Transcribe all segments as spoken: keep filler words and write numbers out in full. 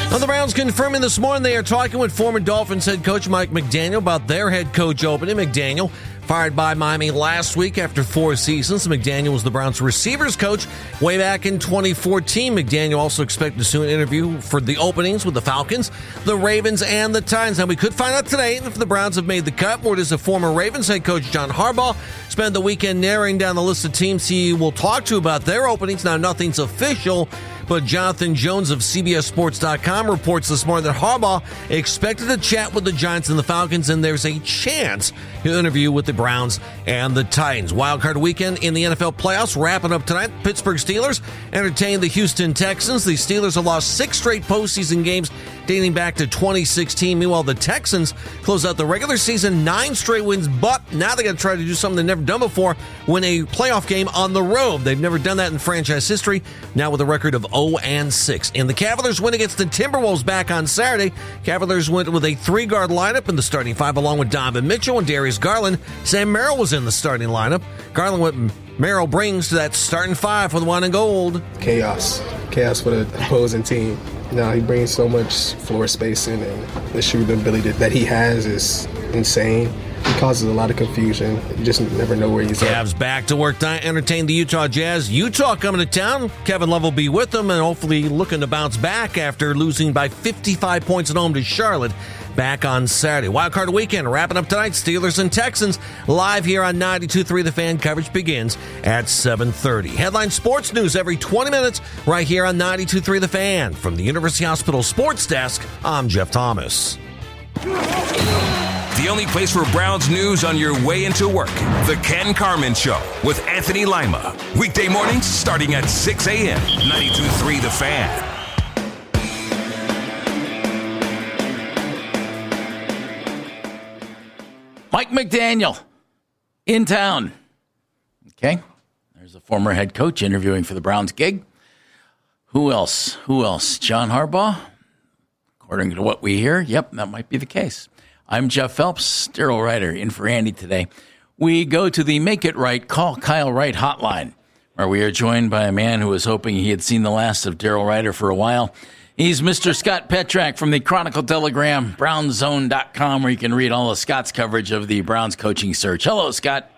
Well, the Browns confirming this morning they are talking with former Dolphins head coach Mike McDaniel about their head coach opening. McDaniel fired by Miami last week after four seasons. McDaniel was the Browns receivers coach way back in twenty fourteen. McDaniel also expected to soon interview for the openings with the Falcons, the Ravens, and the Titans. Now, we could find out today if the Browns have made the cut. Word is a former Ravens head coach, John Harbaugh, spent the weekend narrowing down the list of teams he will talk to about their openings. Now, nothing's official, but Jonathan Jones of C B S Sports dot com reports this morning that Harbaugh expected to chat with the Giants and the Falcons, and there's a chance he'll interview with the Browns and the Titans. Wildcard weekend in the N F L playoffs wrapping up tonight. Pittsburgh Steelers entertain the Houston Texans. The Steelers have lost six straight postseason games dating back to twenty sixteen. Meanwhile, the Texans close out the regular season nine straight wins, but now they got to try to do something they've never done before, win a playoff game on the road. They've never done that in franchise history, now with a record of oh and six. And the Cavaliers win against the Timberwolves back on Saturday. Cavaliers went with a three-guard lineup in the starting five, along with Donovan Mitchell and Darius Garland. Sam Merrill was in the starting lineup. Garland went Merrill brings to that starting five for the one and gold. Chaos. Chaos for the opposing team. No, he brings so much floor spacing, and the shooting ability that he has is insane. He causes a lot of confusion. You just never know where he's at. Cavs back to work to entertain the Utah Jazz. Utah coming to town. Kevin Love will be with them and hopefully looking to bounce back after losing by fifty-five points at home to Charlotte back on Saturday. Wildcard weekend wrapping up tonight. Steelers and Texans live here on ninety-two point three. The Fan. Coverage begins at seven thirty. Headline sports news every twenty minutes right here on ninety-two point three. The Fan. From the University Hospital Sports Desk, I'm Jeff Thomas. The only place for Browns news on your way into work. The Ken Carman Show with Anthony Lima. Weekday mornings starting at six a.m. ninety-two point three The Fan. Mike McDaniel in town. Okay. There's a former head coach interviewing for the Browns gig. Who else? Who else? John Harbaugh? According to what we hear, yep, that might be the case. I'm Jeff Phelps, Daryl Ryder, in for Andy today. We go to the Make It Right, Call Kyle Wright hotline, where we are joined by a man who was hoping he had seen the last of Daryl Ryder for a while. He's Mister Scott Petrak from the Chronicle Telegram, brown zone dot com, where you can read all of Scott's coverage of the Browns coaching search. Hello, Scott.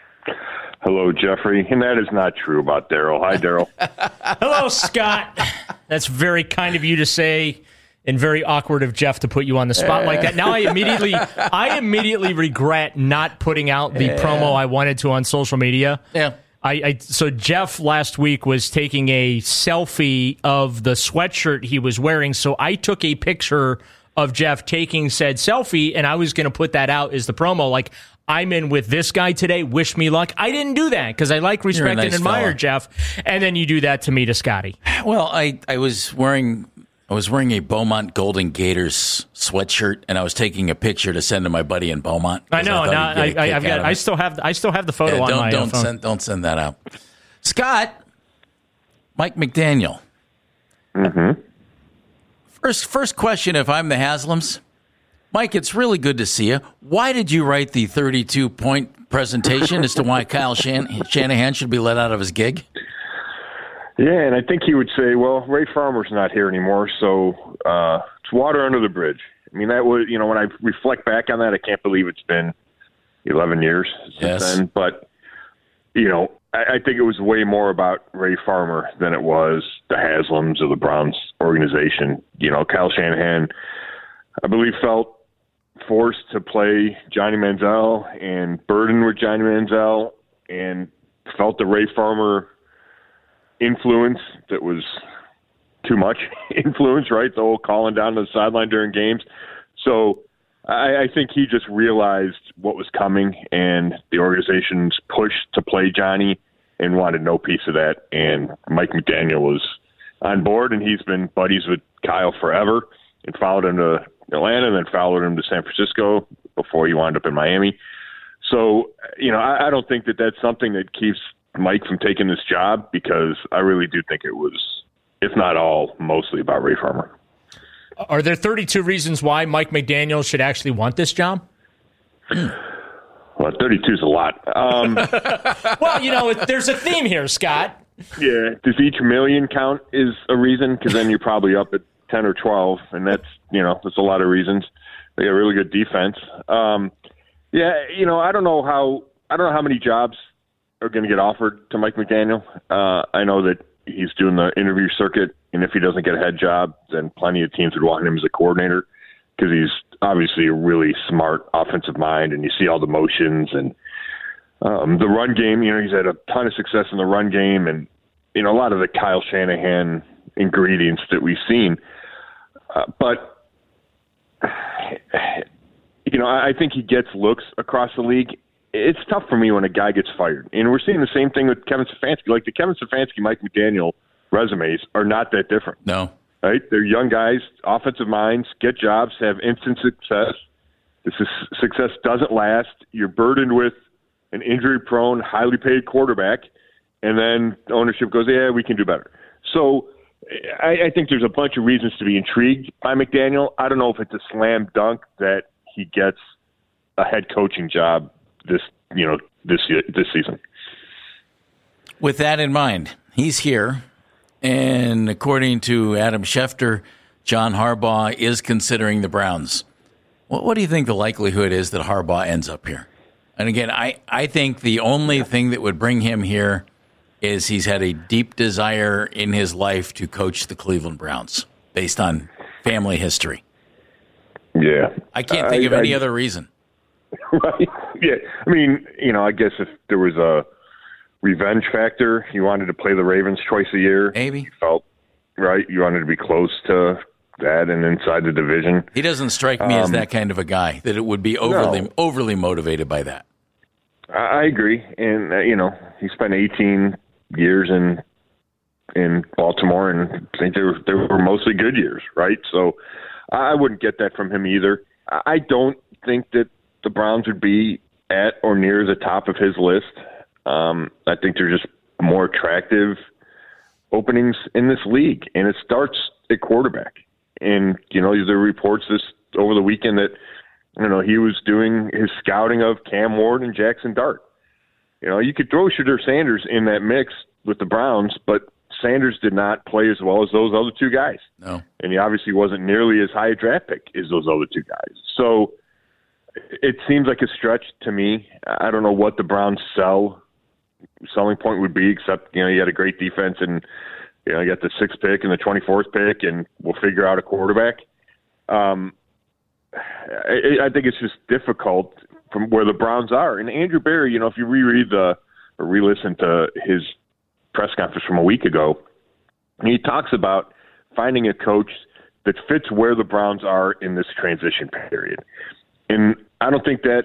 Hello, Jeffrey. And that is not true about Daryl. Hi, Daryl. Hello, Scott. That's very kind of you to say. And very awkward of Jeff to put you on the spot like that. Now I immediately, I immediately regret not putting out the yeah. promo I wanted to on social media. Yeah. I, I so Jeff last week was taking a selfie of the sweatshirt he was wearing. So I took a picture of Jeff taking said selfie, and I was going to put that out as the promo. Like, I'm in with this guy today. Wish me luck. I didn't do that because I like, respect, nice and admire fella. Jeff. And then you do that to me to Scotty. Well, I, I was wearing. I was wearing a Beaumont Golden Gators sweatshirt, and I was taking a picture to send to my buddy in Beaumont. I know. I, now, I, I, I've got. I still have. I still have the photo yeah, on don't, my don't phone. Send, don't send that out. Scott, Mike McDaniel. Mm-hmm. First, first question. If I'm the Haslams, Mike, it's really good to see you. Why did you write the thirty-two point presentation as to why Kyle Shan- Shanahan should be let out of his gig? Yeah, and I think he would say, well, Ray Farmer's not here anymore, so uh, it's water under the bridge. I mean, that was, you know, when I reflect back on that, I can't believe it's been eleven years since yes. then. But, you know, I, I think it was way more about Ray Farmer than it was the Haslams or the Browns organization. You know, Kyle Shanahan, I believe, felt forced to play Johnny Manziel and burden with Johnny Manziel, and felt the Ray Farmer influence that was too much influence, right? The whole calling down to the sideline during games. So I, I think he just realized what was coming, and the organization's push to play Johnny, and wanted no piece of that. And Mike McDaniel was on board, and he's been buddies with Kyle forever, and followed him to Atlanta, and then followed him to San Francisco before he wound up in Miami. So, you know, I, I don't think that that's something that keeps Mike from taking this job, because I really do think it was, if not all, mostly about Ray Farmer. Are there thirty-two reasons why Mike McDaniel should actually want this job? Well, thirty-two is a lot. Um, well, you know, there's a theme here, Scott. Yeah. Does each million count as a reason? Because then you're probably up at ten or twelve, and that's, you know, that's a lot of reasons. They got a really good defense. Um, yeah, you know, I don't know how I don't know how many jobs are going to get offered to Mike McDaniel. Uh, I know that he's doing the interview circuit, and if he doesn't get a head job, then plenty of teams would want him as a coordinator because he's obviously a really smart offensive mind, and you see all the motions and um, the run game. You know, he's had a ton of success in the run game, and you know, a lot of the Kyle Shanahan ingredients that we've seen. Uh, but, you know, I think he gets looks across the league. It's tough for me when a guy gets fired. And we're seeing the same thing with Kevin Stefanski. Like the Kevin Stefanski, Mike McDaniel resumes are not that different. No. Right? They're young guys, offensive minds, get jobs, have instant success. This is, success doesn't last. You're burdened with an injury-prone, highly paid quarterback. And then ownership goes, yeah, we can do better. So I, I think there's a bunch of reasons to be intrigued by McDaniel. I don't know if it's a slam dunk that he gets a head coaching job this, you know, this this season. With that in mind, he's here, and according to Adam Schefter, John Harbaugh is considering the Browns. What, what do you think the likelihood is that Harbaugh ends up here? And again, I, I think the only thing that would bring him here is he's had a deep desire in his life to coach the Cleveland Browns based on family history. Yeah. I can't think I, of any I, other reason. Right. Yeah. I mean, you know, I guess if there was a revenge factor, you wanted to play the Ravens twice a year. Maybe. You felt, right, you wanted to be close to that and inside the division. He doesn't strike me um, as that kind of a guy, that it would be overly no. overly motivated by that. I agree. And, uh, you know, he spent eighteen years in in Baltimore, and I think they were, they were mostly good years, right? So I wouldn't get that from him either. I don't think that the Browns would be at or near the top of his list. Um, I think they're just more attractive openings in this league, and it starts at quarterback. And, you know, there are reports this over the weekend that, you know, he was doing his scouting of Cam Ward and Jackson Dart. You know, you could throw Shedeur Sanders in that mix with the Browns, but Sanders did not play as well as those other two guys. No. And he obviously wasn't nearly as high a draft pick as those other two guys. So it seems like a stretch to me. I don't know what the Browns sell selling point would be, except, you know, you had a great defense and, you know, you got the sixth pick and the twenty-fourth pick, and we'll figure out a quarterback. Um, I, I think it's just difficult from where the Browns are. And Andrew Berry, you know, if you reread the or re-listen to his press conference from a week ago, he talks about finding a coach that fits where the Browns are in this transition period. And I don't think that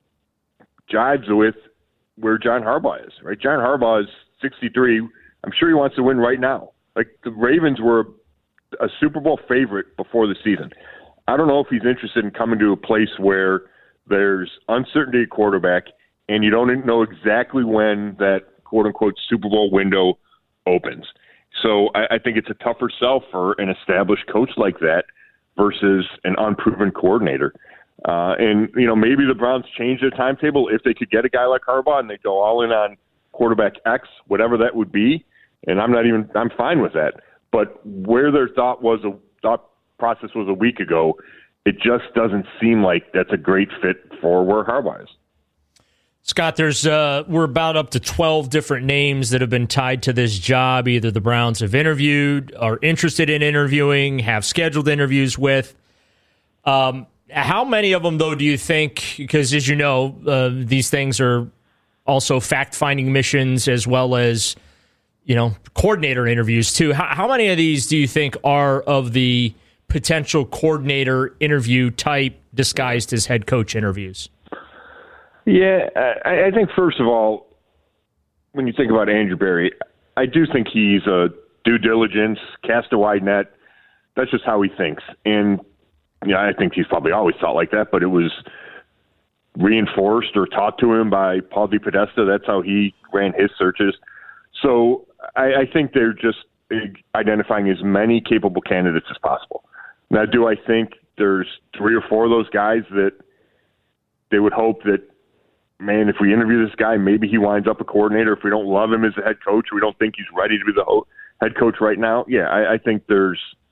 jives with where John Harbaugh is, right? John Harbaugh is sixty-three. I'm sure he wants to win right now. Like, the Ravens were a Super Bowl favorite before the season. I don't know if he's interested in coming to a place where there's uncertainty at quarterback and you don't know exactly when that quote-unquote Super Bowl window opens. So I, I think it's a tougher sell for an established coach like that versus an unproven coordinator. Uh, and, you know, maybe the Browns change their timetable if they could get a guy like Harbaugh and they go all in on quarterback X, whatever that would be. And I'm not even – I'm fine with that. But where their thought was a thought process was a week ago, it just doesn't seem like that's a great fit for where Harbaugh is. Scott, there's uh, we're about up to twelve different names that have been tied to this job. Either the Browns have interviewed, are interested in interviewing, have scheduled interviews with. Um, how many of them, though, do you think? Because as you know, uh, these things are also fact-finding missions as well as, you know, coordinator interviews too. How, how many of these do you think are of the potential coordinator interview type disguised as head coach interviews? Yeah, I, I think first of all, when you think about Andrew Berry, I do think he's a due diligence, cast a wide net. That's just how he thinks. And, you know, I think he's probably always thought like that, but it was reinforced or taught to him by Paul DePodesta. That's how he ran his searches. So I, I think they're just identifying as many capable candidates as possible. Now, do I think there's three or four of those guys that they would hope that, man, if we interview this guy, maybe he winds up a coordinator. If we don't love him as a head coach, we don't think he's ready to be the head coach right now. Yeah, I, I think there's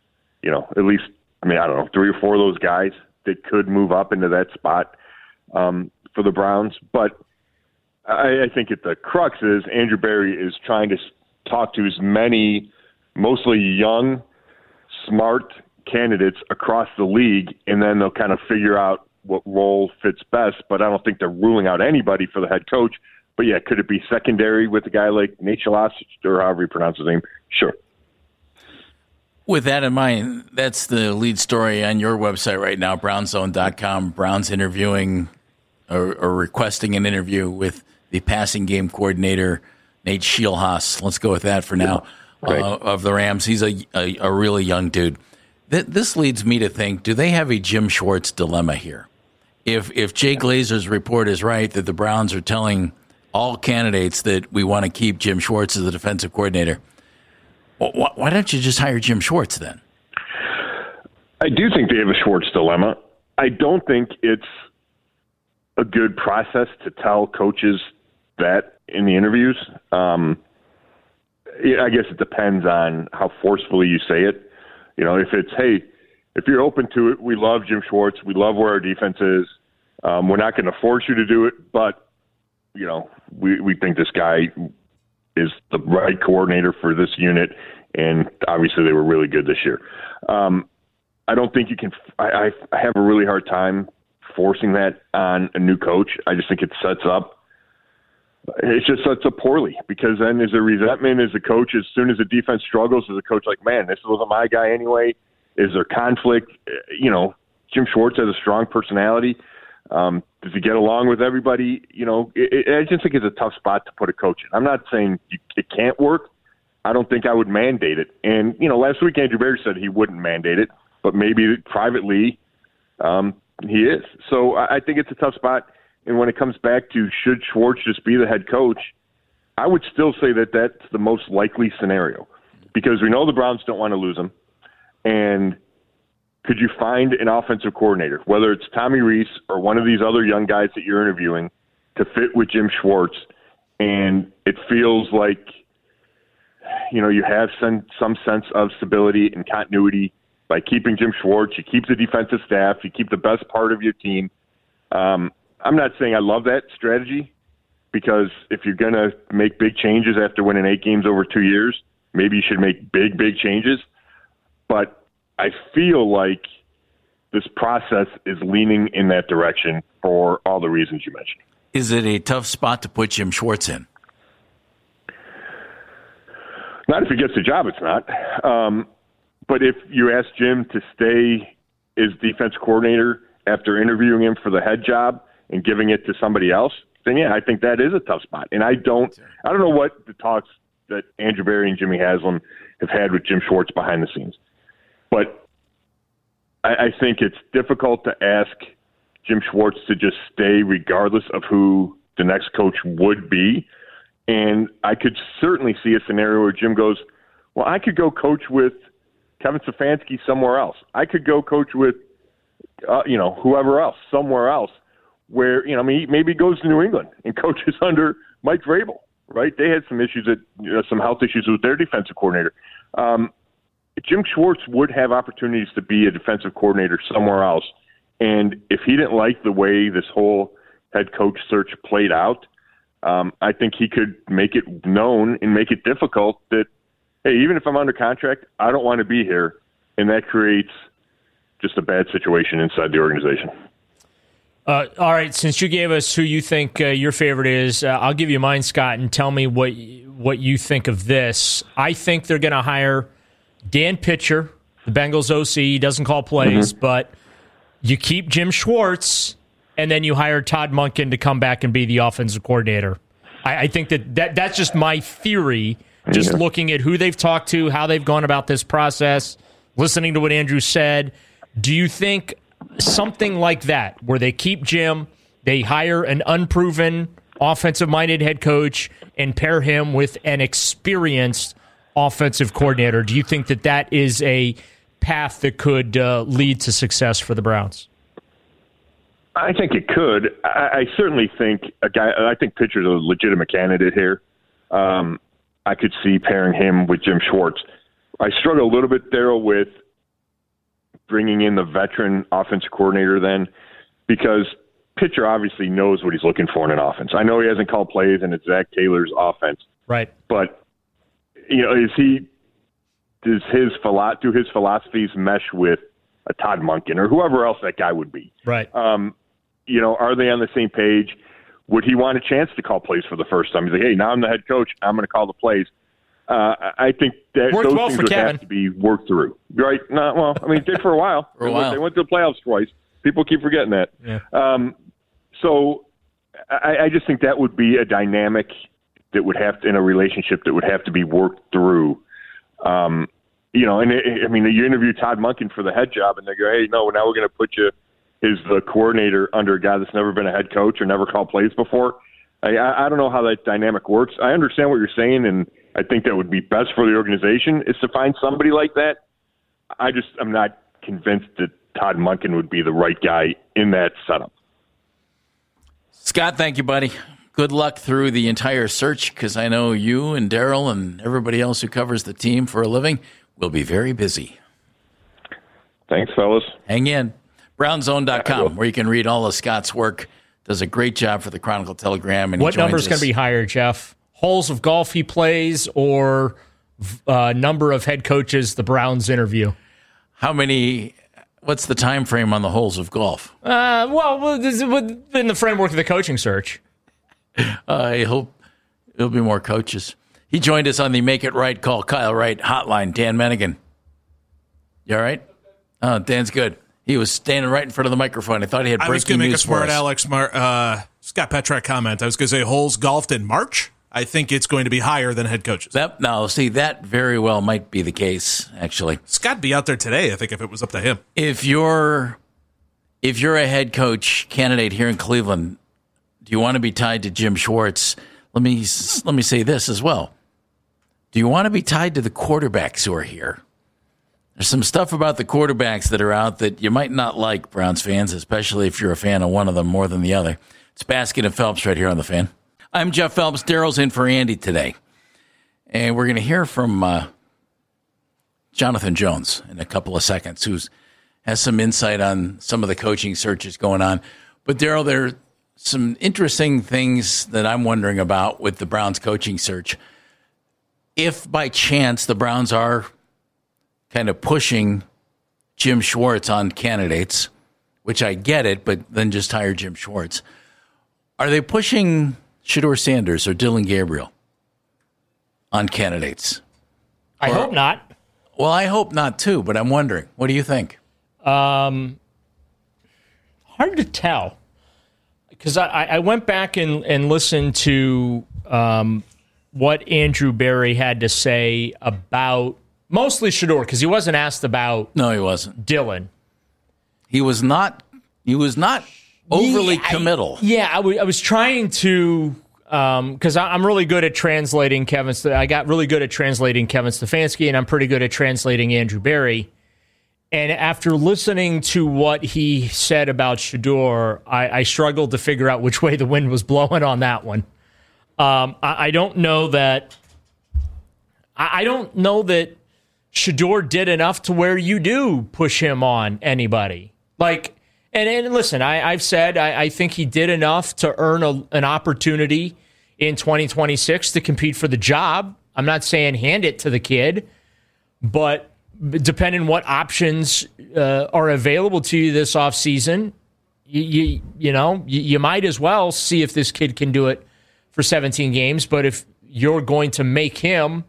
you know, at least, I mean, I don't know, three or four of those guys that could move up into that spot um, for the Browns. But I, I think at the crux is Andrew Berry is trying to talk to as many mostly young, smart candidates across the league, and then they'll kind of figure out what role fits best. But I don't think they're ruling out anybody for the head coach. But, yeah, could it be secondary with a guy like Nate Chalosich, or however you pronounce his name? Sure. With that in mind, that's the lead story on your website right now, brown zone dot com. Browns interviewing or, or requesting an interview with the passing game coordinator, Nate Scheelhaase. Let's go with that for now, yeah, uh, of the Rams. He's a, a, a really young dude. Th- this leads me to think, do they have a Jim Schwartz dilemma here? If, if Jay Glazer's report is right, that the Browns are telling all candidates that we want to keep Jim Schwartz as the defensive coordinator, why, why don't you just hire Jim Schwartz then? I do think they have a Schwartz dilemma. I don't think it's a good process to tell coaches that in the interviews. Um, I guess it depends on how forcefully you say it. You know, if it's, hey, if you're open to it, we love Jim Schwartz. We love where our defense is. Um, we're not going to force you to do it, but, you know, we, we think this guy is the right coordinator for this unit, and obviously they were really good this year. Um, I don't think you can I, – I have a really hard time forcing that on a new coach. I just think it sets up – it just sets up poorly, because then there's a resentment as a coach. As soon as the defense struggles, as a coach, like, man, this wasn't my guy anyway. Is there conflict? You know, Jim Schwartz has a strong personality. Um, does he get along with everybody? You know, it, it, I just think it's a tough spot to put a coach in. I'm not saying you, it can't work. I don't think I would mandate it. And, you know, last week Andrew Berry said he wouldn't mandate it, but maybe privately um, he is. So I, I think it's a tough spot. And when it comes back to should Schwartz just be the head coach, I would still say that that's the most likely scenario, because we know the Browns don't want to lose him. And could you find an offensive coordinator, whether it's Tommy Rees or one of these other young guys that you're interviewing, to fit with Jim Schwartz? And it feels like, you know, you have some, some sense of stability and continuity by keeping Jim Schwartz. You keep the defensive staff. You keep the best part of your team. Um, I'm not saying I love that strategy, because if you're going to make big changes after winning eight games over two years, maybe you should make big, big changes. But I feel like this process is leaning in that direction for all the reasons you mentioned. Is it a tough spot to put Jim Schwartz in? Not if he gets the job, it's not. Um, but if you ask Jim to stay as defense coordinator after interviewing him for the head job and giving it to somebody else, then yeah, I think that is a tough spot. And I don't, I don't know what the talks that Andrew Berry and Jimmy Haslam have had with Jim Schwartz behind the scenes, but I, I think it's difficult to ask Jim Schwartz to just stay regardless of who the next coach would be. And I could certainly see a scenario where Jim goes, well, I could go coach with Kevin Stefanski somewhere else. I could go coach with, uh, you know, whoever else, somewhere else, where, you know, maybe he goes to New England and coaches under Mike Vrabel, right? They had some issues, that, you know, some health issues with their defensive coordinator. Um, Jim Schwartz would have opportunities to be a defensive coordinator somewhere else. And if he didn't like the way this whole head coach search played out, um, I think he could make it known and make it difficult that, hey, even if I'm under contract, I don't want to be here. And that creates just a bad situation inside the organization. Uh, all right, since you gave us who you think uh, your favorite is, uh, I'll give you mine, Scott, and tell me what what you think of this. I think they're going to hire Dan Pitcher, the Bengals O C. He doesn't call plays, mm-hmm. but you keep Jim Schwartz, and then you hire Todd Monken to come back and be the offensive coordinator. I, I think that, that that's just my theory, just yeah. looking at who they've talked to, how they've gone about this process, listening to what Andrew said. Do you think something like that, where they keep Jim, they hire an unproven offensive-minded head coach, and pair him with an experienced offensive coordinator, do you think that that is a path that could uh, lead to success for the Browns? I think it could. I, I certainly think a guy. I think Pitcher's a legitimate candidate here. Um, I could see pairing him with Jim Schwartz. I struggle a little bit, Daryl, with bringing in the veteran offensive coordinator then? Because pitcher obviously knows what he's looking for in an offense. I know he hasn't called plays and it's Zach Taylor's offense. Right. But, you know, is he, does his, philo- do his philosophies mesh with a Todd Monken or whoever else that guy would be? Right. Um, you know, are they on the same page? Would he want a chance to call plays for the first time? He's like, hey, now I'm the head coach. I'm going to call the plays. Uh, I think that Worked those well things for would Kevin. have to be worked through. Right? No, well, I mean, it did for a while. For a while. They went to the playoffs twice. People keep forgetting that. Yeah. Um, so I, I just think that would be a dynamic that would have to, in a relationship that would have to be worked through. Um, you know, and it, I mean, you interview Todd Monken for the head job, and they go, "Hey, no, now we're going to put you as the coordinator under a guy that's never been a head coach or never called plays before." I, I don't know how that dynamic works. I understand what you're saying, and I think that would be best for the organization is to find somebody like that. I just I'm not convinced that Todd Monken would be the right guy in that setup. Scott, thank you, buddy. Good luck through the entire search, because I know you and Daryl and everybody else who covers the team for a living will be very busy. Thanks, fellas. Hang in. brown zone dot com, where you can read all of Scott's work. Does a great job for the Chronicle Telegram. And what number is going to be higher, Jeff? Holes of golf he plays or uh, number of head coaches the Browns interview? How many... What's the time frame on the holes of golf? Uh, well, this is within the framework of the coaching search. I hope there'll be more coaches. He joined us on the Make It Right Call Kyle Wright hotline. Dan Mennigan. You all right? Oh, Dan's good. He was standing right in front of the microphone. I thought he had breaking I was going to make a news for smart us. Alex Mar- uh, Scott Petrak comment. I was going to say holes golfed in March. I think it's going to be higher than head coaches. That, no, see, that very well might be the case, actually. Scott be out there today, I think, if it was up to him. If you're if you're a head coach candidate here in Cleveland, do you want to be tied to Jim Schwartz? Let me let me say this as well. Do you want to be tied to the quarterbacks who are here? There's some stuff about the quarterbacks that are out that you might not like, Browns fans, especially if you're a fan of one of them more than the other. It's Baskin and Phelps right here on The Fan. I'm Jeff Phelps. Daryl's in for Andy today. And we're going to hear from uh, Jonathan Jones in a couple of seconds, who has some insight on some of the coaching searches going on. But, Daryl, there are some interesting things that I'm wondering about with the Browns coaching search. If, by chance, the Browns are kind of pushing Jim Schwartz on candidates, which I get it, but then just hire Jim Schwartz, are they pushing Shedeur Sanders or Dylan Gabriel on candidates? I Or- hope not. Well, I hope not, too, but I'm wondering. What do you think? Um, hard to tell. Because I, I went back and, and listened to um, what Andrew Berry had to say about mostly Shedeur, because he wasn't asked about No, he wasn't. Dylan. He was not. He was not overly Yeah, I- committal. Yeah, I, w- I was trying to, because I I'm really good at translating Kevin. St- I got really good at translating Kevin Stefanski, and I'm pretty good at translating Andrew Berry. And after listening to what he said about Shedeur, I, I struggled to figure out which way the wind was blowing on that one. Um, I, I don't know that. I, I don't know that Shedeur did enough to where you do push him on anybody. Like, and, and listen, I, I've said I, I think he did enough to earn a, an opportunity in twenty twenty-six to compete for the job. I'm not saying hand it to the kid, but depending what options uh, are available to you this offseason, you, you, you know, you, you might as well see if this kid can do it for seventeen games. But if you're going to make him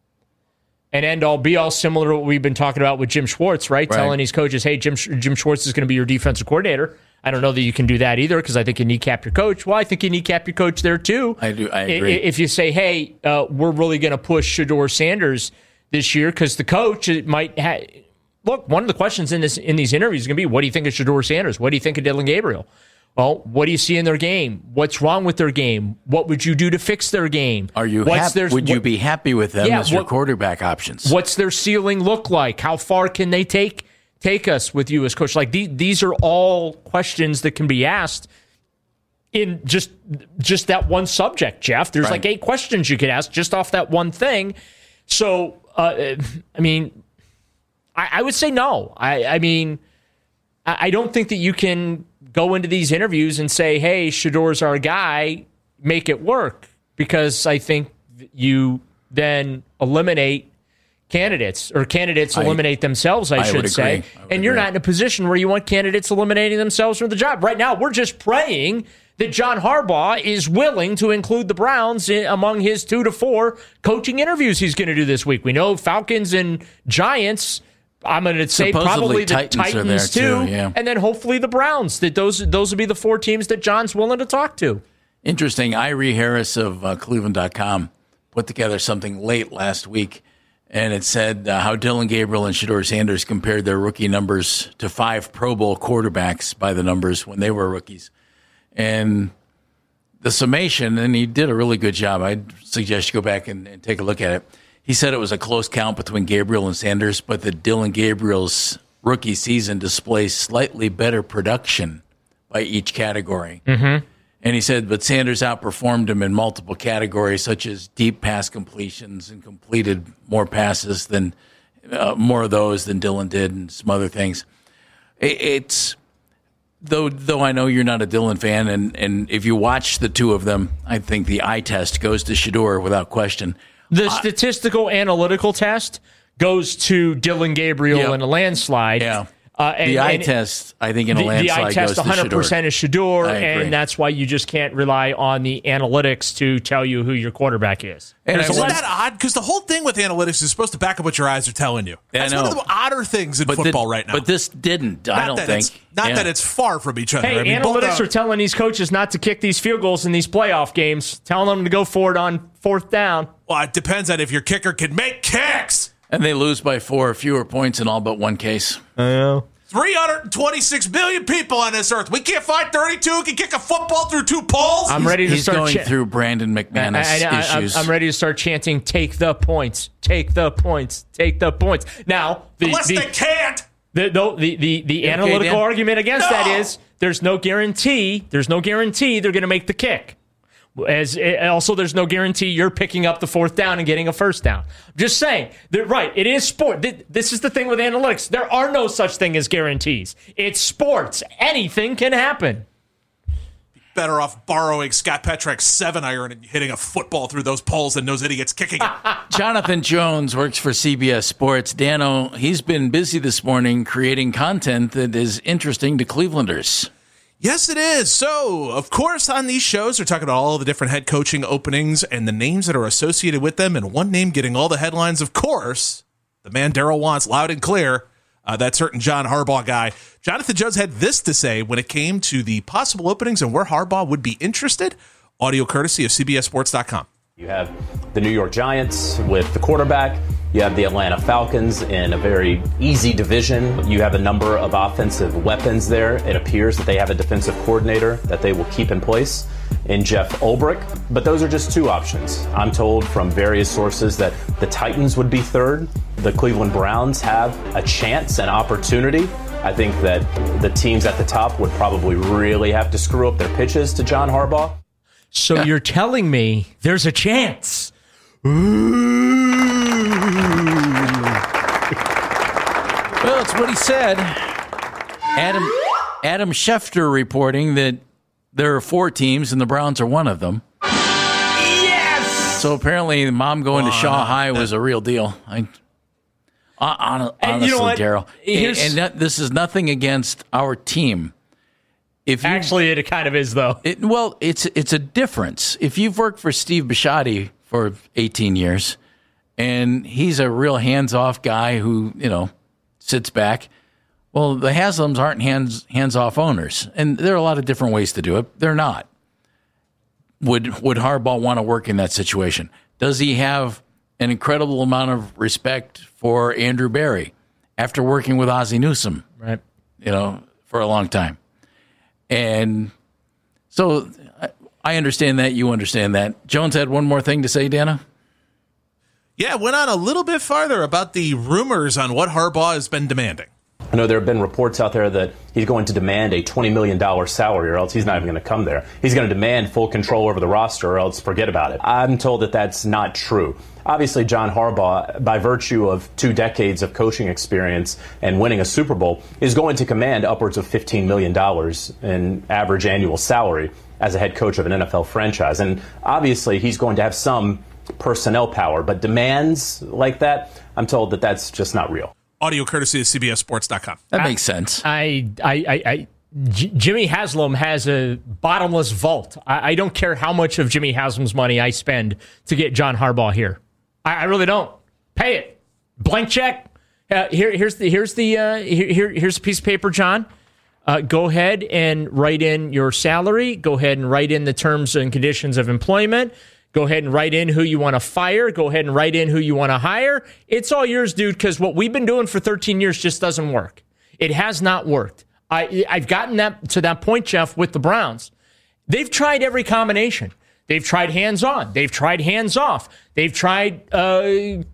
an end-all, be-all, similar to what we've been talking about with Jim Schwartz, right? Right. Telling these coaches, hey, Jim Jim Schwartz is going to be your defensive coordinator. I don't know that you can do that either, because I think you kneecap your coach. Well, I think you kneecap your coach there too. I do. I agree. If you say, hey, uh, we're really going to push Shedeur Sanders this year, because the coach it might have... Look, one of the questions in this in these interviews is going to be, what do you think of Shedeur Sanders? What do you think of Dylan Gabriel? Well, what do you see in their game? What's wrong with their game? What would you do to fix their game? Are you What's hap- their, would you what- be happy with them Yeah, as your what- quarterback options? What's their ceiling look like? How far can they take take us with you as coach? Like these, these are all questions that can be asked in just just that one subject, Jeff. There's Right. like eight questions you could ask just off that one thing. So, uh, I mean, I, I would say no. I, I mean, I, I don't think that you can go into these interviews and say, hey, Shedeur's our guy, make it work, because I think you then eliminate candidates, or candidates I, eliminate themselves, I, I should say. And you're agree. not in a position where you want candidates eliminating themselves from the job. Right now, we're just praying that John Harbaugh is willing to include the Browns in, among his two to four coaching interviews he's going to do this week. We know Falcons and Giants. I'm going to say Supposedly probably the Titans, Titans are there too, too yeah. and then hopefully the Browns. That those those would be the four teams that John's willing to talk to. Interesting. Irie Harris of uh, Cleveland dot com put together something late last week, and it said uh, how Dillon Gabriel and Shedeur Sanders compared their rookie numbers to five Pro Bowl quarterbacks by the numbers when they were rookies. And the summation, and he did a really good job. I'd suggest you go back and, and take a look at it. He said it was a close count between Gabriel and Sanders, but that Dillon Gabriel's rookie season displays slightly better production by each category. Mm-hmm. And he said, but Sanders outperformed him in multiple categories, such as deep pass completions, and completed more passes than uh, more of those than Dillon did, and some other things. It, it's though though I know you're not a Dillon fan, and, and if you watch the two of them, I think the eye test goes to Shedeur without question. The statistical analytical test goes to Dillon Gabriel Yeah. in a landslide. Yeah. Uh, and, the eye and test, I think, in a the, landslide the eye test goes one hundred percent to is Shedeur, I agree. and that's why you just can't rely on the analytics to tell you who your quarterback is. And There's I a Isn't lot- that odd? Because the whole thing with analytics is supposed to back up what your eyes are telling you. Yeah, I That's one of know. the odder things in but football the- right now. But this didn't, I not don't that think. It's, not Yeah. that it's far from each other. Hey, I mean, both analytics are- are telling these coaches not to kick these field goals in these playoff games, telling them to go for it on fourth down. Well, it depends on if your kicker can make kicks. And they lose by four or fewer points in all but one case. I know. three hundred twenty-six million people on this earth. We can't find thirty-two who can kick a football through two poles. I'm ready to He's start going cha- through Brandon McManus I, I, I, issues. I'm ready to start chanting, take the points, take the points, take the points. Now, the, Unless the, they can't. the, the, the, the, the Okay, analytical Dan? argument against No! that is there's no guarantee, there's no guarantee they're going to make the kick. As also, there's no guarantee you're picking up the fourth down and getting a first down. I'm just saying that, right? It is sport. This is the thing with analytics. There are no such thing as guarantees. It's sports. Anything can happen. Better off borrowing Scott Petrak's seven iron and hitting a football through those poles than those idiots kicking it. Jonathan Jones works for C B S Sports. Dano, he's been busy this morning creating content that is interesting to Clevelanders. Yes, it is. So, of course, on these shows, we're talking about all the different head coaching openings and the names that are associated with them, and one name getting all the headlines, of course, the man Daryl wants loud and clear, uh, that certain John Harbaugh guy. Jonathan Jones had this to say when it came to the possible openings and where Harbaugh would be interested. Audio courtesy of C B S Sports dot com. You have the New York Giants with the quarterback. You have the Atlanta Falcons in a very easy division. You have a number of offensive weapons there. It appears that they have a defensive coordinator that they will keep in place in Jeff Ulbrich. But those are just two options. I'm told from various sources that the Titans would be third. The Cleveland Browns have a chance, an opportunity. I think that the teams at the top would probably really have to screw up their pitches to John Harbaugh. So you're telling me there's a chance? Well, it's what he said. Adam Adam Schefter reporting that there are four teams and the Browns are one of them. Yes! So apparently, mom going to Shaw High was a real deal. I, hon- honestly, And you know what? Daryl, Here's- and, and that, this is nothing against our team. If you, Actually, it kind of is, though. it, well, it's it's a difference. If you've worked for Steve Bisciotti for eighteen years, and he's a real hands-off guy who, you know, sits back. Well, the Haslams aren't hands hands-off owners, and there are a lot of different ways to do it. They're not. Would would Harbaugh want to work in that situation? Does he have an incredible amount of respect for Andrew Berry after working with Ozzie Newsome, Right. you know, for a long time? And so I- I understand that. You understand that. Jones had one more thing to say, Dana? Yeah, went on a little bit farther about the rumors on what Harbaugh has been demanding. I know there have been reports out there that he's going to demand a twenty million dollars salary or else he's not even going to come there. He's going to demand full control over the roster or else forget about it. I'm told that that's not true. Obviously, John Harbaugh, by virtue of two decades of coaching experience and winning a Super Bowl, is going to command upwards of fifteen million dollars in average annual salary as a head coach of an N F L franchise. And obviously, he's going to have some personnel power, but demands like that, I'm told that that's just not real. Audio courtesy of C B S Sports dot com. That makes sense. I, I, I, I J- Jimmy Haslam has a bottomless vault. I, I don't care how much of Jimmy Haslam's money I spend to get John Harbaugh here. I, I really don't. Pay it. Blank check. Uh, here, here's the here's the uh, here, here's a piece of paper, John. Uh, go ahead and write in your salary. Go ahead and write in the terms and conditions of employment. Go ahead and write in who you want to fire. Go ahead and write in who you want to hire. It's all yours, dude, because what we've been doing for thirteen years just doesn't work. It has not worked. I, I've gotten that to that point, Jeff, with the Browns. They've tried every combination. They've tried hands-on. They've tried hands-off. They've tried uh,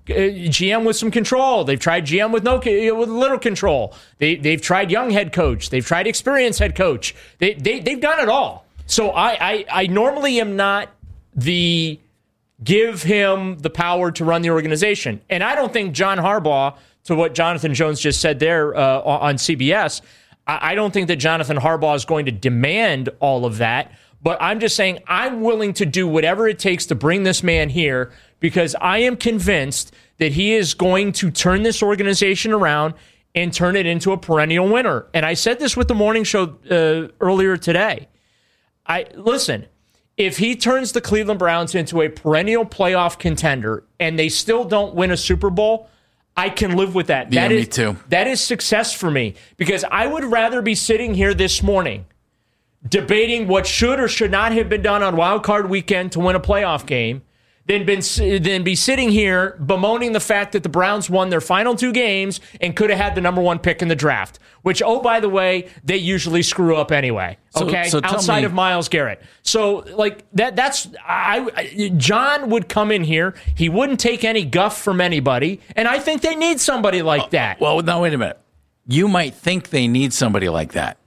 G M with some control. They've tried G M with no with little control. They, they've tried young head coach. They've tried experienced head coach. They, they, they've done it all. So I, I, I normally am not the give him the power to run the organization. And I don't think John Harbaugh, to what Jonathan Jones just said there uh, on C B S, I, I don't think that Jonathan Harbaugh is going to demand all of that. But I'm just saying I'm willing to do whatever it takes to bring this man here because I am convinced that he is going to turn this organization around and turn it into a perennial winner. And I said this with the morning show uh, earlier today. I listen, if he turns the Cleveland Browns into a perennial playoff contender and they still don't win a Super Bowl, I can live with that. Yeah, that me is, too. That is success for me because I would rather be sitting here this morning debating what should or should not have been done on Wild Card Weekend to win a playoff game than, been, than be sitting here bemoaning the fact that the Browns won their final two games and could have had the number one pick in the draft, which, oh, by the way, they usually screw up anyway, okay, so, so outside me, of Myles Garrett. So, like, that that's I, John would come in here. He wouldn't take any guff from anybody, and I think they need somebody like uh, that. Well, now, wait a minute. You might think they need somebody like that.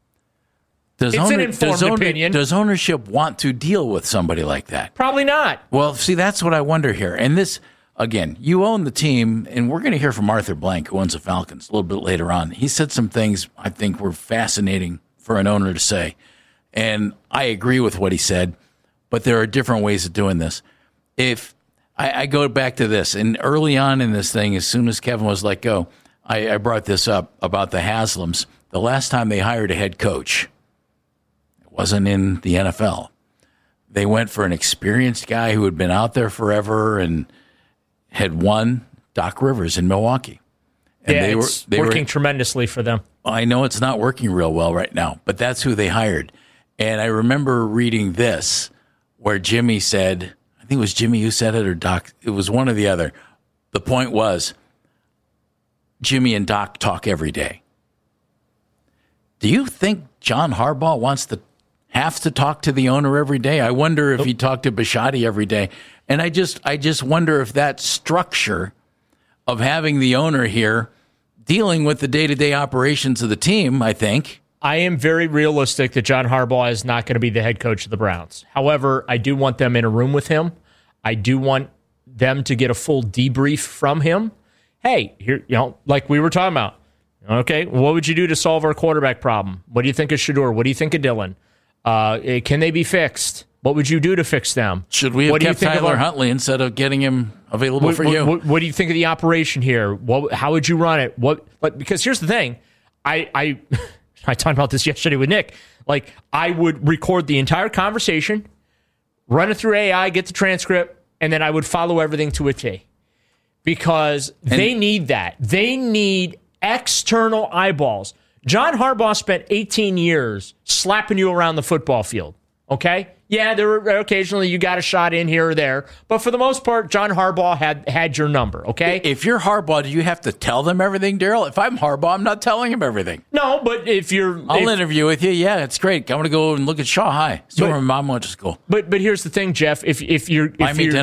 Does it's owner, an informed does owner, opinion. Does ownership want to deal with somebody like that? Probably not. Well, see, that's what I wonder here. And this, again, you own the team, and we're going to hear from Arthur Blank, who owns the Falcons, a little bit later on. He said some things I think were fascinating for an owner to say. And I agree with what he said, but there are different ways of doing this. If I, I go back to this, and early on in this thing, as soon as Kevin was let go, I, I brought this up about the Haslams. The last time they hired a head coach, wasn't in the N F L. They went for an experienced guy who had been out there forever and had won, Doc Rivers in Milwaukee. And yeah, they were it's they working were, tremendously for them. I know it's not working real well right now, but that's who they hired. And I remember reading this where Jimmy said, I think it was Jimmy who said it or Doc, it was one or the other. The point was, Jimmy and Doc talk every day. Do you think John Harbaugh wants to have to talk to the owner every day? I wonder if he talked to Bisciotti every day. And I just I just wonder if that structure of having the owner here dealing with the day-to-day operations of the team, I think. I am very realistic that John Harbaugh is not going to be the head coach of the Browns. However, I do want them in a room with him. I do want them to get a full debrief from him. Hey, here, you know, like we were talking about. Okay, what would you do to solve our quarterback problem? What do you think of Shedeur? What do you think of Dillon? Uh, can they be fixed? What would you do to fix them? Should we have what kept Tyler our, Huntley instead of getting him available what, for what, you? What, what do you think of the operation here? What, how would you run it? What? But because here's the thing, I I I talked about this yesterday with Nick. Like I would record the entire conversation, run it through A I, get the transcript, and then I would follow everything to a T. Because and, they need that. They need external eyeballs. John Harbaugh spent eighteen years slapping you around the football field, okay? Yeah, there were occasionally you got a shot in here or there, but for the most part, John Harbaugh had had your number, okay? If you're Harbaugh, do you have to tell them everything, Daryl? If I'm Harbaugh, I'm not telling him everything. No, but if you're... I'll if, interview with you. Yeah, it's great. I'm going to go and look at Shaw High. See where my mom went to school. But but here's the thing, Jeff. If if you're... If Buy me you're, dinner.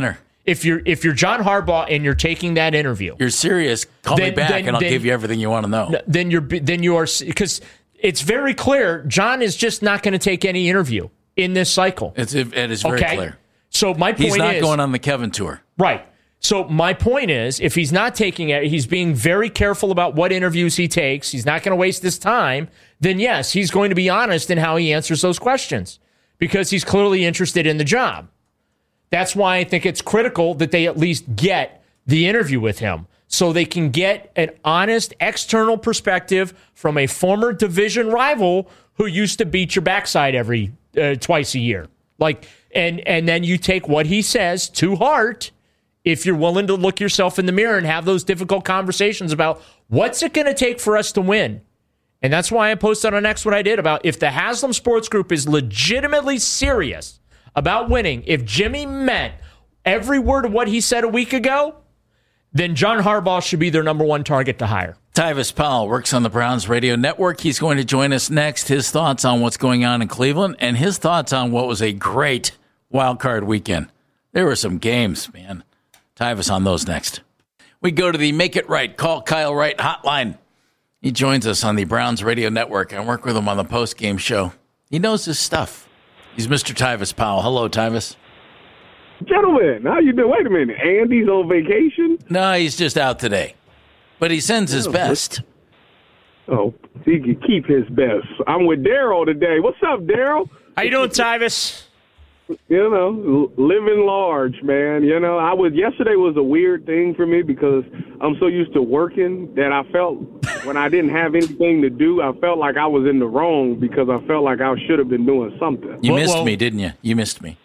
If you're if you're John Harbaugh and you're taking that interview, you're serious. Call then, me back, then, and I'll then, give you everything you want to know. Then you're then you are because it's very clear John is just not going to take any interview in this cycle. It's it is very okay? clear. So my point is he's not is, going on the Kevin tour, right? So my point is, if he's not taking it, he's being very careful about what interviews he takes. He's not going to waste his time. Then yes, he's going to be honest in how he answers those questions because he's clearly interested in the job. That's why I think it's critical that they at least get the interview with him so they can get an honest external perspective from a former division rival who used to beat your backside every uh, twice a year. Like, and and then you take what he says to heart if you're willing to look yourself in the mirror and have those difficult conversations about what's it going to take for us to win. And that's why I posted on X what I did about if the Haslam Sports Group is legitimately serious about winning, if Jimmy meant every word of what he said a week ago, then John Harbaugh should be their number one target to hire. Tyvis Powell works on the Browns radio network. He's going to join us next. His thoughts on what's going on in Cleveland and his thoughts on what was a great wild card weekend. There were some games, man. Tyvis on those next. We go to the Make It Right, Call Kyle Wright hotline. He joins us on the Browns radio network. I work with him on the post-game show. He knows his stuff. He's Mister Tyvis Powell. Hello, Tyvis. Gentlemen, how you doing? Wait a minute. Andy's on vacation? No, he's just out today. But he sends his oh, best. Oh, he can keep his best. I'm with Daryl today. What's up, Daryl? How you doing, Tyvis? You know, living large, man. You know, I was yesterday was a weird thing for me because I'm so used to working that I felt when I didn't have anything to do, I felt like I was in the wrong because I felt like I should have been doing something. You well, missed well, me, didn't you? You missed me.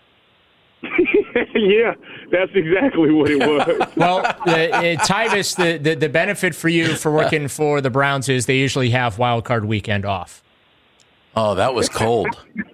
Yeah, that's exactly what it was. Well, uh, uh, Tyvis, the, the, the benefit for you for working for the Browns is they usually have wild card weekend off. Oh, that was cold.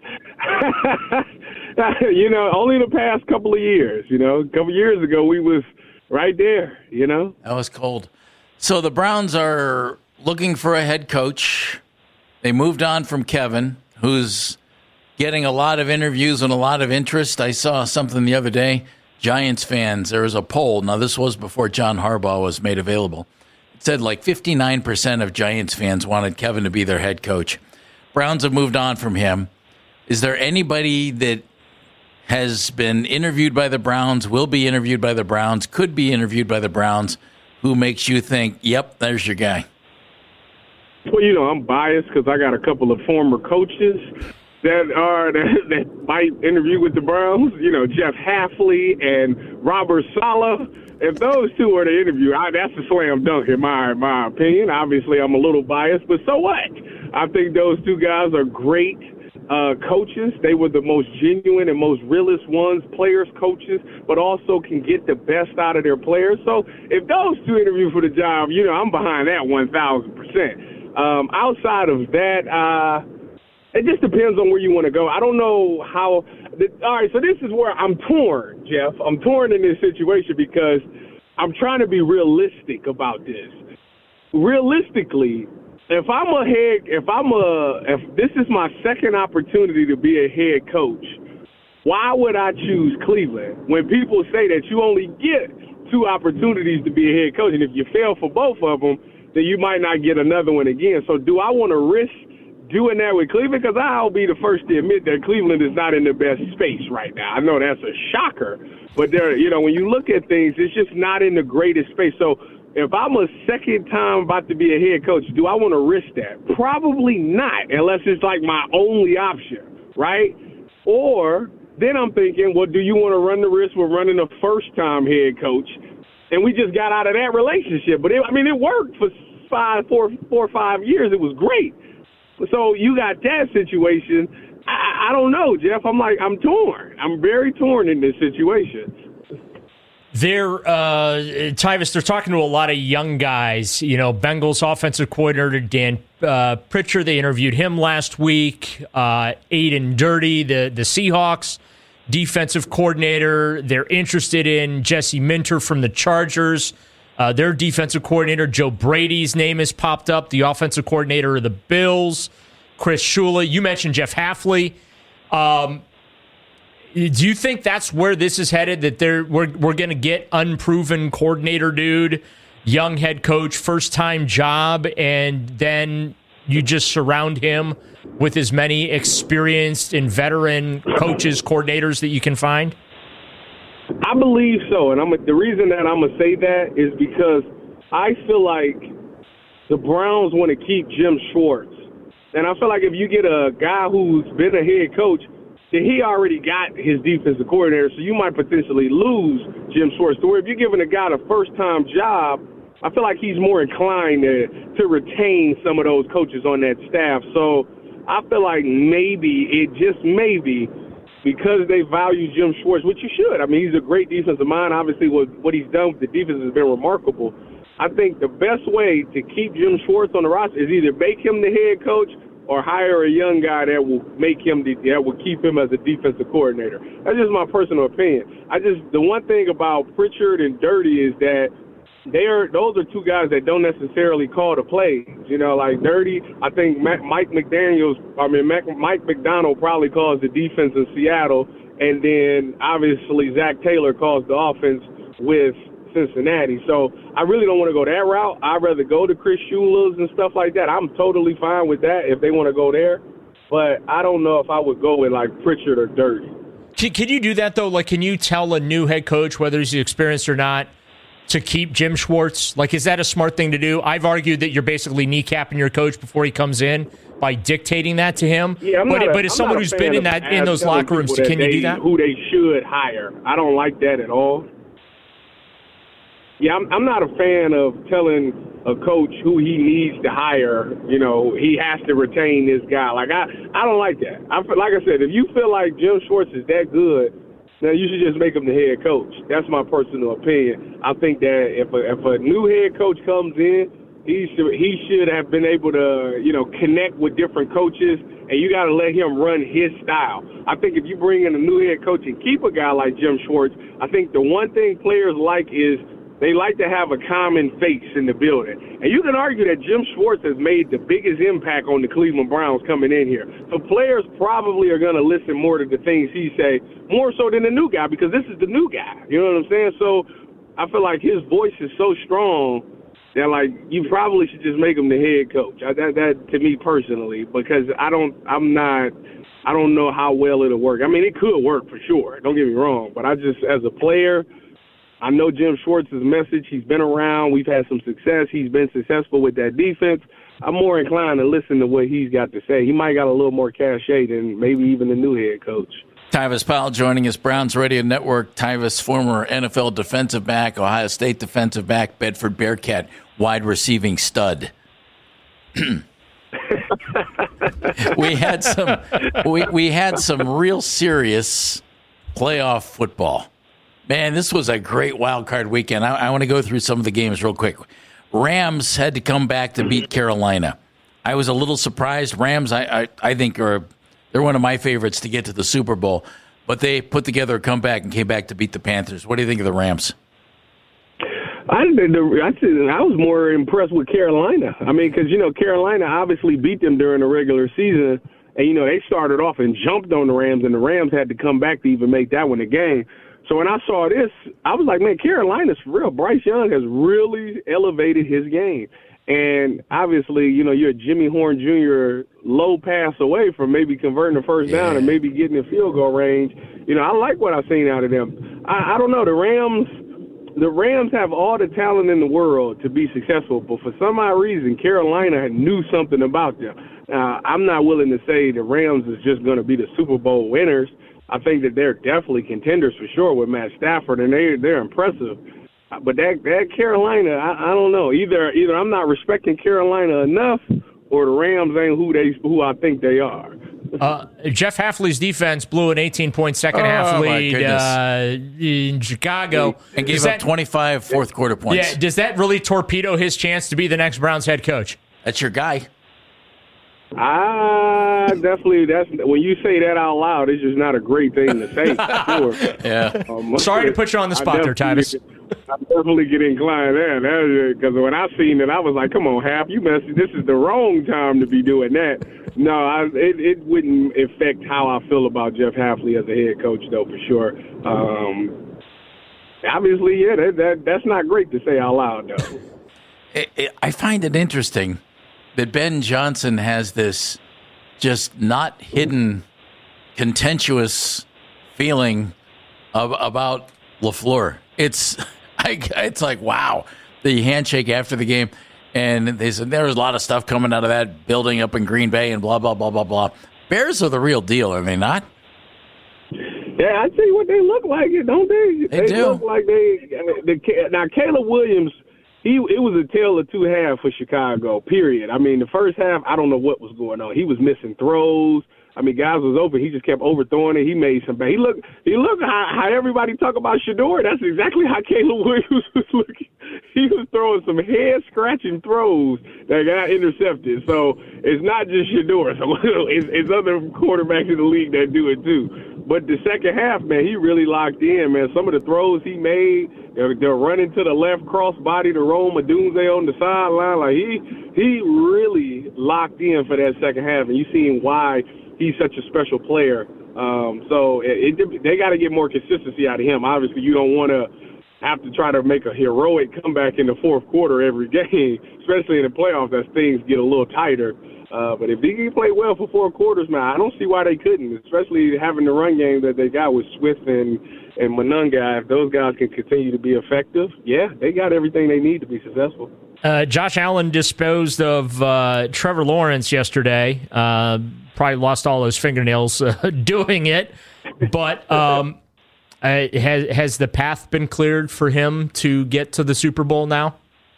You know, only the past couple of years, you know. A couple of years ago, we was right there, you know. That was cold. So the Browns are looking for a head coach. They moved on from Kevin, who's getting a lot of interviews and a lot of interest. I saw something the other day. Giants fans, there was a poll. Now, this was before John Harbaugh was made available. It said like fifty-nine percent of Giants fans wanted Kevin to be their head coach. Browns have moved on from him. Is there anybody that has been interviewed by the Browns, will be interviewed by the Browns, could be interviewed by the Browns, who makes you think, yep, there's your guy? Well, you know, I'm biased because I got a couple of former coaches that are that, that might interview with the Browns. You know, Jeff Hafley and Robert Saleh. If those two are to interview, I, that's a slam dunk in my my opinion. Obviously, I'm a little biased, but so what? I think those two guys are great uh, coaches. They were the most genuine and most realist ones, players, coaches, but also can get the best out of their players. So if those two interview for the job, you know, I'm behind that one thousand percent. Um, outside of that, uh, it just depends on where you want to go. I don't know how – all right, so this is where I'm torn, Jeff. I'm torn in this situation because I'm trying to be realistic about this. Realistically, if I'm a head – if I'm a – if this is my second opportunity to be a head coach, why would I choose Cleveland when people say that you only get two opportunities to be a head coach, and if you fail for both of them, then you might not get another one again. So do I want to risk doing that with Cleveland? Because I'll be the first to admit that Cleveland is not in the best space right now. I know that's a shocker, but there, you know, when you look at things, it's just not in the greatest space. So if I'm a second time about to be a head coach, do I want to risk that? Probably not, unless it's like my only option, right? Or then I'm thinking, well, do you want to run the risk with running a first-time head coach? And we just got out of that relationship. But, it, I mean, it worked for five, four, four or five years. It was great. So you got that situation. I, I don't know, Jeff. I'm like, I'm torn. I'm very torn in this situation. They're, uh, Tyvis, they're talking to a lot of young guys. You know, Bengals offensive coordinator Dan uh, Pritchard, they interviewed him last week. Uh, Aiden Dirty, the, the Seahawks defensive coordinator. They're interested in Jesse Minter from the Chargers. Uh, their defensive coordinator, Joe Brady's name has popped up. The offensive coordinator of the Bills, Chris Shula. You mentioned Jeff Hafley. Um, Do you think that's where this is headed? That they're we're we're going to get unproven coordinator dude, young head coach, first time job, and then you just surround him with as many experienced and veteran coaches, coordinators that you can find? I believe so, and I'm the reason that I'm gonna say that is because I feel like the Browns want to keep Jim Schwartz, and I feel like if you get a guy who's been a head coach, then he already got his defensive coordinator, so you might potentially lose Jim Schwartz. So if you're giving a guy a first-time job, I feel like he's more inclined to, to retain some of those coaches on that staff. So I feel like maybe, it just maybe, because they value Jim Schwartz, which you should. I mean, he's a great defensive mind. Obviously, what, what he's done with the defense has been remarkable. I think the best way to keep Jim Schwartz on the roster is either make him the head coach or hire a young guy that will make him the, that will keep him as a defensive coordinator. That's just my personal opinion. I just the one thing about Pritchard and Dirty is that they are those are two guys that don't necessarily call the plays. You know, like Dirty, I think Mike McDaniels, I mean Mike McDonald probably calls the defense in Seattle, and then obviously Zach Taylor calls the offense with Cincinnati. So I really don't want to go that route. I'd rather go to Chris Shula's and stuff like that. I'm totally fine with that if they want to go there. But I don't know if I would go with like Pritchard or Dirty. Can, can you do that though? Like, can you tell a new head coach, whether he's experienced or not, to keep Jim Schwartz? Like, is that a smart thing to do? I've argued that you're basically kneecapping your coach before he comes in by dictating that to him. Yeah, I'm but not a, but as I'm someone not a who's fan been in of that in those telling locker rooms, people can that you do they- that? Who they should hire. I don't like that at all. Yeah, I'm, I'm not a fan of telling a coach who he needs to hire. You know, he has to retain this guy. Like I, I don't like that. I feel, like I said, if you feel like Jim Schwartz is that good, then you should just make him the head coach. That's my personal opinion. I think that if a, if a new head coach comes in, he should he should have been able to, you know, connect with different coaches, and you got to let him run his style. I think if you bring in a new head coach and keep a guy like Jim Schwartz, I think the one thing players like is they like to have a common face in the building. And you can argue that Jim Schwartz has made the biggest impact on the Cleveland Browns coming in here. So players probably are going to listen more to the things he say, more so than the new guy, because this is the new guy. You know what I'm saying? So I feel like his voice is so strong that, like, you probably should just make him the head coach. I, that, that to me personally, because I don't, I'm not, I don't know how well it'll work. I mean, it could work for sure. Don't get me wrong. But I just, as a player, I know Jim Schwartz's message. He's been around. We've had some success. He's been successful with that defense. I'm more inclined to listen to what he's got to say. He might got a little more cachet than maybe even the new head coach. Tyvis Powell joining us, Browns Radio Network. Tyvis, former N F L defensive back, Ohio State defensive back, Bedford Bearcat, wide receiving stud. we had some we, we had some real serious playoff football. Man, this was a great wild card weekend. I, I want to go through some of the games real quick. Rams had to come back to beat Carolina. I was a little surprised. Rams, I, I, I think, are they're one of my favorites to get to the Super Bowl, but they put together a comeback and came back to beat the Panthers. What do you think of the Rams? I I, I was more impressed with Carolina. I mean, because, you know, Carolina obviously beat them during the regular season, and, you know, they started off and jumped on the Rams, and the Rams had to come back to even make that one a game. So when I saw this, I was like, man, Carolina's for real. Bryce Young has really elevated his game. And obviously, you know, you're a Jimmy Horn Junior low pass away from maybe converting a first yeah. down and maybe getting in field goal range. You know, I like what I've seen out of them. I, I don't know. The Rams, the Rams have all the talent in the world to be successful, but for some odd reason, Carolina knew something about them. Uh, I'm not willing to say the Rams is just going to be the Super Bowl winners. I think that they're definitely contenders for sure with Matt Stafford, and they they're impressive. But that that Carolina, I, I don't know. Either either I'm not respecting Carolina enough, or the Rams ain't who they who I think they are. Uh, Jeff Hafley's defense blew an eighteen-point second-half oh, lead uh, in Chicago. And gave does up that, twenty-five fourth-quarter points. Yeah, does that really torpedo his chance to be the next Browns head coach? That's your guy. Ah, definitely. That's when you say that out loud. It's just not a great thing to say. For sure. Yeah. Um, Sorry to put you on the spot there, Tyvis. I definitely get inclined there because when I seen it, I was like, "Come on, Hap, you messed. This is the wrong time to be doing that." No, I, it, it wouldn't affect how I feel about Jeff Hafley as a head coach, though, for sure. Um, obviously, yeah, that, that that's not great to say out loud, though. It, it, I find it interesting that Ben Johnson has this just not hidden, contentious feeling of, about LaFleur. It's I, it's like, wow, the handshake after the game. And they said there was a lot of stuff coming out of that building up in Green Bay and blah, blah, blah, blah, blah. Bears are the real deal, are they not? Yeah, I tell you what they look like, don't they? They, they do. look like they. The, now, Caleb Williams, he it was a tale of two halves for Chicago, period. I mean, the first half, I don't know what was going on. He was missing throws. I mean, guys was open. He just kept overthrowing it. He made some bad. He looked, he looked how, how everybody talk about Shedeur. That's exactly how Caleb Williams was looking. He was throwing some head-scratching throws that got intercepted. So it's not just Shedeur. So it's, it's other quarterbacks in the league that do it too. But the second half, man, he really locked in, man. Some of the throws he made, they're, they're running to the left crossbody to Rome Odunze on the sideline. Like he, he really locked in for that second half, and you seen why he's such a special player. Um, so it, it, they got to get more consistency out of him. Obviously, you don't want to have to try to make a heroic comeback in the fourth quarter every game, especially in the playoffs as things get a little tighter. Uh, but if he can play well for four quarters, man, I don't see why they couldn't, especially having the run game that they got with Swift and, and Monunga. If those guys can continue to be effective, yeah, they got everything they need to be successful. Uh, Josh Allen disposed of uh, Trevor Lawrence yesterday. Uh, probably lost all those fingernails uh, doing it. But um, uh, has, has the path been cleared for him to get to the Super Bowl now?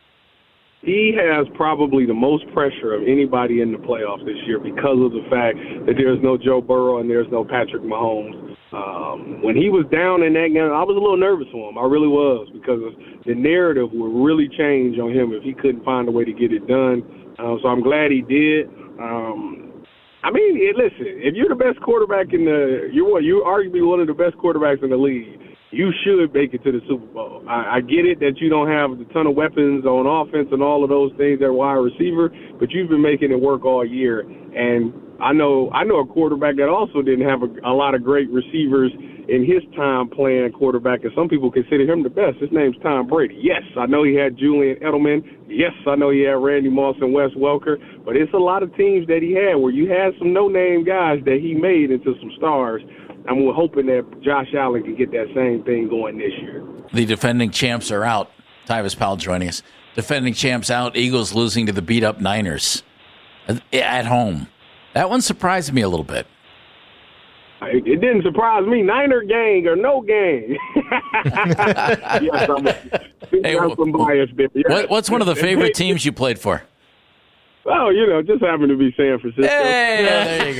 He has probably the most pressure of anybody in the playoffs this year because of the fact that there's no Joe Burrow and there's no Patrick Mahomes. Um, when he was down in that game, I was a little nervous for him. I really was, because the narrative would really change on him if he couldn't find a way to get it done. Uh, so I'm glad he did. Um, I mean, listen, if you're the best quarterback in the – you're what, you're arguably one of the best quarterbacks in the league, you should make it to the Super Bowl. I, I get it that you don't have a ton of weapons on offense and all of those things at wide receiver, but you've been making it work all year. And I know I know a quarterback that also didn't have a, a lot of great receivers in his time playing quarterback, and some people consider him the best. His name's Tom Brady. Yes, I know he had Julian Edelman. Yes, I know he had Randy Moss and Wes Welker, but it's a lot of teams that he had where you had some no-name guys that he made into some stars. And we're hoping that Josh Allen can get that same thing going this year. The defending champs are out. Tyvis Powell joining us. Defending champs out. Eagles losing to the beat-up Niners at home. That one surprised me a little bit. It didn't surprise me. Niner gang or no gang. Yes, I'm, hey, I'm some bias there. Yeah. What, what's one of the favorite teams you played for? Oh, you know, just happened to be San Francisco. Hey, there you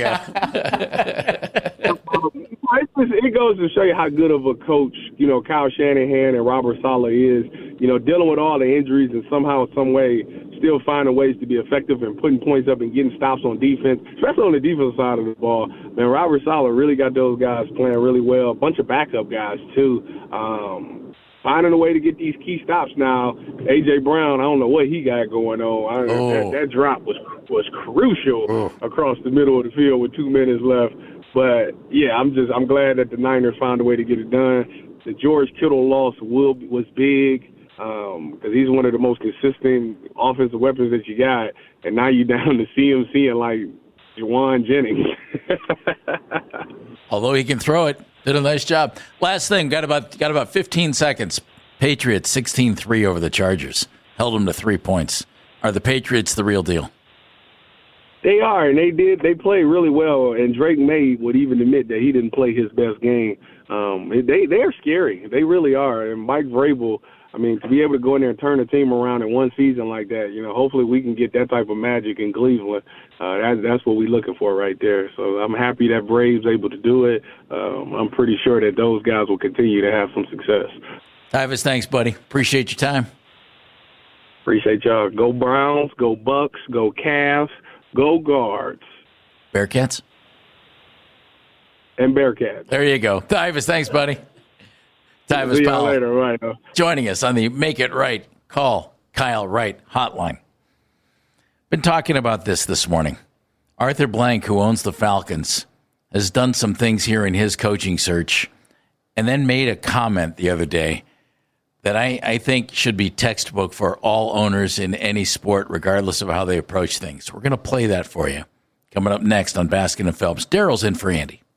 go. It goes to show you how good of a coach, you know, Kyle Shanahan and Robert Saleh is, you know, dealing with all the injuries and somehow, some way, still finding ways to be effective and putting points up and getting stops on defense, especially on the defensive side of the ball. Man, Robert Saleh really got those guys playing really well. A bunch of backup guys, too. Um, finding a way to get these key stops now. A J. Brown, I don't know what he got going on. I, oh. that, that drop was was crucial oh. across the middle of the field with two minutes left. But, yeah, I'm just I'm glad that the Niners found a way to get it done. The George Kittle loss will, was big because um, he's one of the most consistent offensive weapons that you got. And now you're down to C M C and, like, Juwan Jennings. Although he can throw it. Did a nice job. Last thing, got about got about fifteen seconds. Patriots sixteen three over the Chargers. Held them to three points. Are the Patriots the real deal? They are, and they did. They played really well, and Drake May would even admit that he didn't play his best game. Um, they they're scary. They really are. And Mike Vrabel, I mean, to be able to go in there and turn a team around in one season like that, you know, hopefully we can get that type of magic in Cleveland. Uh, that, that's what we're looking for right there. So I'm happy that Braves able to do it. Um, I'm pretty sure that those guys will continue to have some success. Tyvis, thanks, buddy. Appreciate your time. Appreciate y'all. Go Browns, go Bucks, go Cavs, go Guards. Bearcats? And Bearcats. There you go. Tyvis, thanks, buddy. Tyvis See Powell y'all later, right? joining us on the Make It Right Call Kyle Wright hotline. Been talking about this this morning. Arthur Blank, who owns the Falcons, has done some things here in his coaching search and then made a comment the other day that I, I think should be textbook for all owners in any sport, regardless of how they approach things. We're going to play that for you. Coming up next on Baskin and Phelps. Daryl's in for Andy.